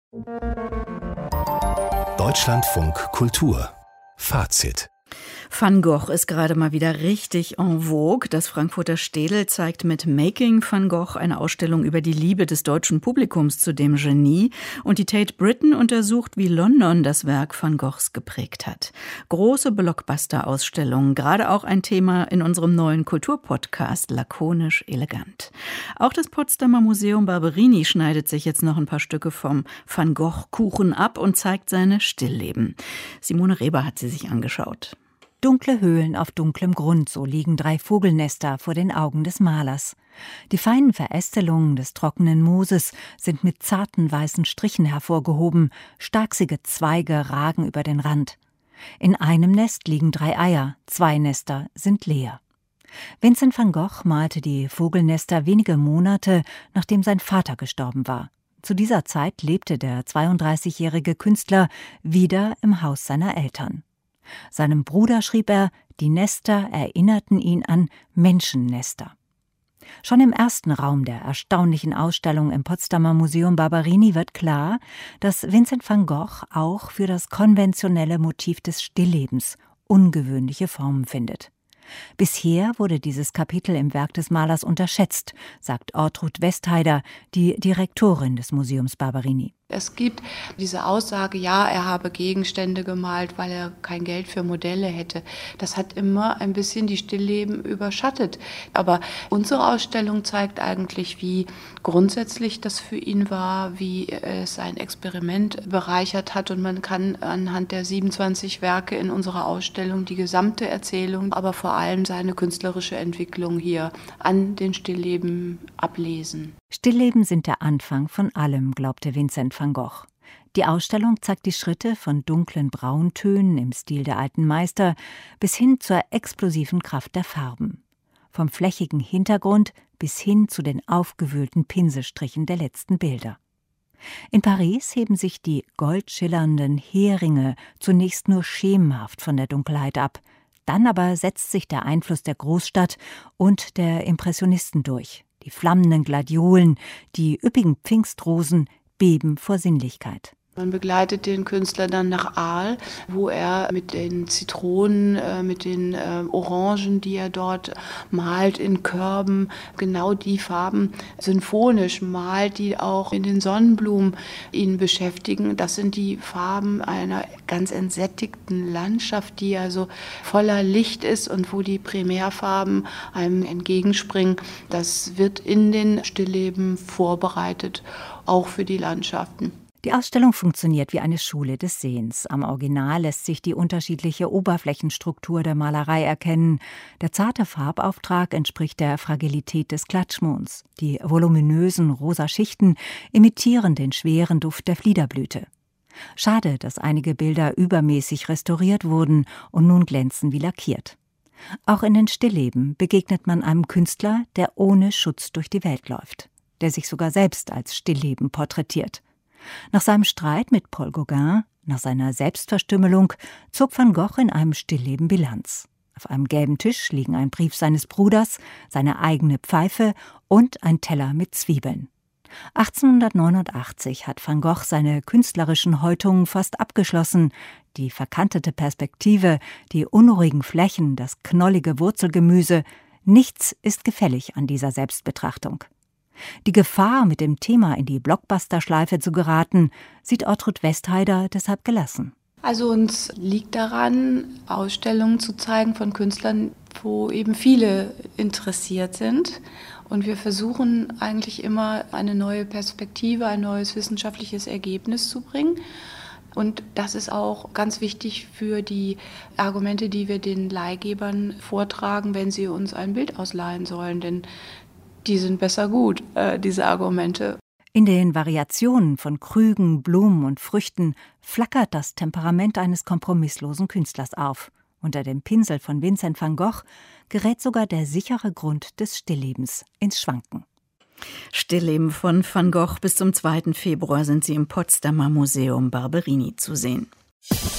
Deutschlandfunk Kultur Fazit. Van Gogh ist gerade mal wieder richtig en vogue. Das Frankfurter Städel zeigt mit Making Van Gogh eine Ausstellung über die Liebe des deutschen Publikums zu dem Genie. Und die Tate Britain untersucht, wie London das Werk Van Goghs geprägt hat. Große Blockbuster-Ausstellungen, gerade auch ein Thema in unserem neuen Kulturpodcast, lakonisch elegant. Auch das Potsdamer Museum Barberini schneidet sich jetzt noch ein paar Stücke vom Van Gogh-Kuchen ab und zeigt seine Stillleben. Simone Reber hat sie sich angeschaut. Dunkle Höhlen auf dunklem Grund, so liegen 3 Vogelnester vor den Augen des Malers. Die feinen Verästelungen des trockenen Mooses sind mit zarten weißen Strichen hervorgehoben, starksige Zweige ragen über den Rand. In einem Nest liegen 3 Eier, 2 Nester sind leer. Vincent van Gogh malte die Vogelnester wenige Monate, nachdem sein Vater gestorben war. Zu dieser Zeit lebte der 32-jährige Künstler wieder im Haus seiner Eltern. Seinem Bruder schrieb er, die Nester erinnerten ihn an Menschennester. Schon im ersten Raum der erstaunlichen Ausstellung im Potsdamer Museum Barberini wird klar, dass Vincent van Gogh auch für das konventionelle Motiv des Stilllebens ungewöhnliche Formen findet. Bisher wurde dieses Kapitel im Werk des Malers unterschätzt, sagt Ortrud Westheider, die Direktorin des Museums Barberini. Es gibt diese Aussage, ja, er habe Gegenstände gemalt, weil er kein Geld für Modelle hätte. Das hat immer ein bisschen die Stillleben überschattet. Aber unsere Ausstellung zeigt eigentlich, wie grundsätzlich das für ihn war, wie es sein Experiment bereichert hat. Und man kann anhand der 27 Werke in unserer Ausstellung die gesamte Erzählung, aber vor allem seine künstlerische Entwicklung hier an den Stillleben ablesen. Stillleben sind der Anfang von allem, glaubte Vincent van Gogh. Die Ausstellung zeigt die Schritte von dunklen Brauntönen im Stil der alten Meister bis hin zur explosiven Kraft der Farben. Vom flächigen Hintergrund bis hin zu den aufgewühlten Pinselstrichen der letzten Bilder. In Paris heben sich die goldschillernden Heringe zunächst nur schemenhaft von der Dunkelheit ab. Dann aber setzt sich der Einfluss der Großstadt und der Impressionisten durch. Die flammenden Gladiolen, die üppigen Pfingstrosen beben vor Sinnlichkeit. Man begleitet den Künstler dann nach Arles, wo er mit den Zitronen, mit den Orangen, die er dort malt in Körben, genau die Farben symphonisch malt, die auch in den Sonnenblumen ihn beschäftigen. Das sind die Farben einer ganz entsättigten Landschaft, die also voller Licht ist und wo die Primärfarben einem entgegenspringen. Das wird in den Stillleben vorbereitet, auch für die Landschaften. Die Ausstellung funktioniert wie eine Schule des Sehens. Am Original lässt sich die unterschiedliche Oberflächenstruktur der Malerei erkennen. Der zarte Farbauftrag entspricht der Fragilität des Klatschmohns. Die voluminösen rosa Schichten imitieren den schweren Duft der Fliederblüte. Schade, dass einige Bilder übermäßig restauriert wurden und nun glänzen wie lackiert. Auch in den Stillleben begegnet man einem Künstler, der ohne Schutz durch die Welt läuft, der sich sogar selbst als Stillleben porträtiert. Nach seinem Streit mit Paul Gauguin, nach seiner Selbstverstümmelung, zog Van Gogh in einem Stillleben Bilanz. Auf einem gelben Tisch liegen ein Brief seines Bruders, seine eigene Pfeife und ein Teller mit Zwiebeln. 1889 hat Van Gogh seine künstlerischen Häutungen fast abgeschlossen. Die verkantete Perspektive, die unruhigen Flächen, das knollige Wurzelgemüse, nichts ist gefällig an dieser Selbstbetrachtung. Die Gefahr, mit dem Thema in die Blockbuster-Schleife zu geraten, sieht Ortrud Westheider deshalb gelassen. Also uns liegt daran, Ausstellungen zu zeigen von Künstlern, wo eben viele interessiert sind. Und wir versuchen eigentlich immer eine neue Perspektive, ein neues wissenschaftliches Ergebnis zu bringen. Und das ist auch ganz wichtig für die Argumente, die wir den Leihgebern vortragen, wenn sie uns ein Bild ausleihen sollen. Denn die sind besser gut, diese Argumente. In den Variationen von Krügen, Blumen und Früchten flackert das Temperament eines kompromisslosen Künstlers auf. Unter dem Pinsel von Vincent van Gogh gerät sogar der sichere Grund des Stilllebens ins Schwanken. Stillleben von Van Gogh. Bis zum 2. Februar sind sie im Potsdamer Museum Barberini zu sehen.